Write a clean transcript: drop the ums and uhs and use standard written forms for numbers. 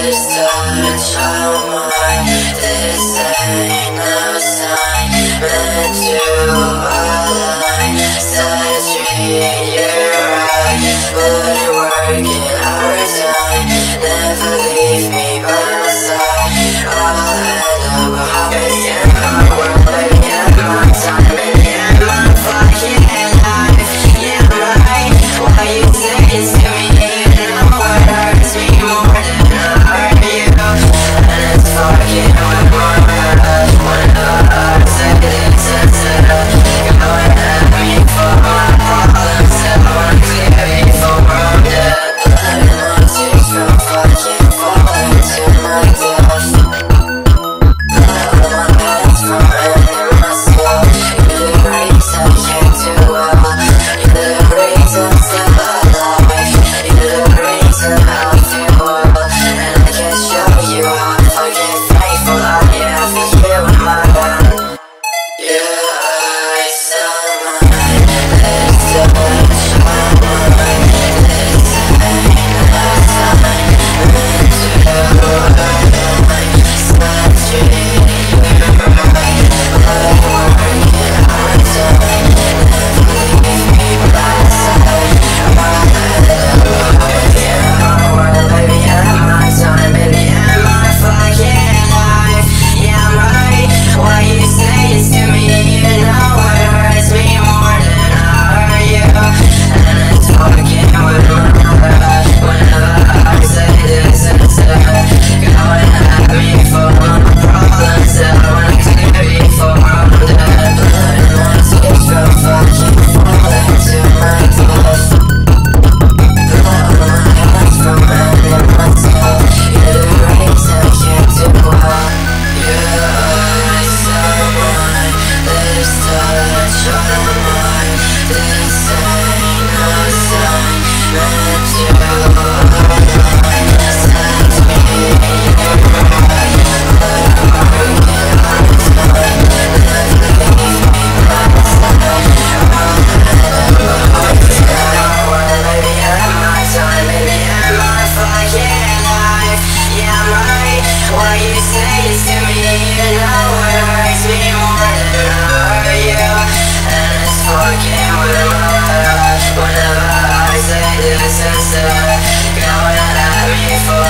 touch of mine. This ain't no sign meant to align. Said treat you right, put in work in our time. Never leave me by my side. I'll end up happy in my world, baby, in my time, baby, in my fucking life. Yeah, right. Why you say this to me? You know what hurts me more than I hurt you. And it's fucking with my heart. Whenever I say this instead of going at me for my problems, I wanna clear before I'm dead. Letting my tears from fucking falling to my death. Letting my hands from ending myself. You're the reason I can't do well. You're the reason I'm still alive. You're the reason I feel well. And I can show you how fucking faithful I am for you in my hand. Yeah, I saw mine. This touch of mine. This ain't no sign meant to align. Stop treating you right. Let work in our time. Never leave me by my side. I'll end up happy in my world, baby, in my time, baby, in my fucking life. Yeah, I'm right. Why you say this to me? You know it hurts me more than I hurt you. And it's fucking with my heart. Whenever I say this instead of going at me for my problems, I wanna clear before I'm dead. Letting my tears from fucking falling to my death. Letting my hands from ending myself. You're the reason I can't do well. Yeah, I saw mine. This touch of mine. This ain't no sign meant to align. Set me right. Let work in our time. Never leave me by my side. I'll end up happy in my world, baby, in my time, baby, in my fucking life. Yeah, I'm right. Why you say this to me? You know it hurts me more than I hurt you. And it's fucking with my heart. Whenever I say this instead of going at me for